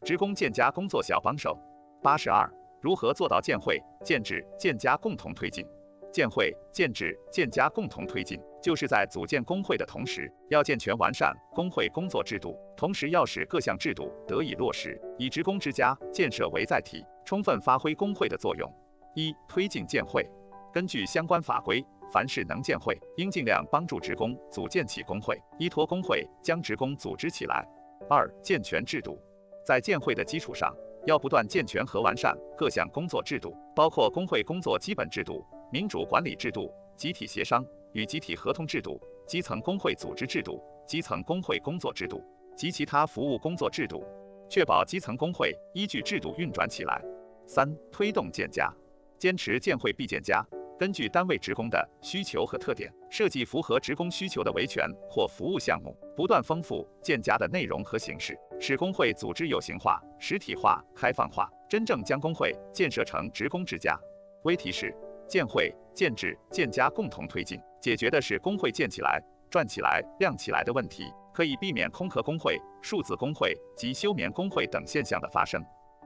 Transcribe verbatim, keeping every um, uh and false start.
职工建家工作小帮手。八十二，如何做到建会、建制、建家共同推进？建会、建制、建家共同推进，就是在组建工会的同时，要健全完善工会工作制度，同时要使各项制度得以落实，以职工之家建设为载体，充分发挥工会的作用。一、推进建会。根据相关法规，凡是能建会，应尽量帮助职工组建起工会，依托工会将职工组织起来。二、健全制度。在建会的基础上，要不断健全和完善各项工作制度，包括工会工作基本制度、民主管理制度、集体协商与集体合同制度、基层工会组织制度、基层工会工作制度及其他服务工作制度，确保基层工会依据制度运转起来。三、推动建家。坚持建会必建家，根据单位职工的需求和特点，设计符合职工需求的维权或服务项目，不断丰富建家的内容和形式，使工会组织有形化、实体化、开放化，真正将工会建设成职工之家。微提示：建会、建制、建家共同推进，解决的是工会建起来、转起来、亮起来的问题，可以避免空壳工会、数字工会及休眠工会等现象的发生。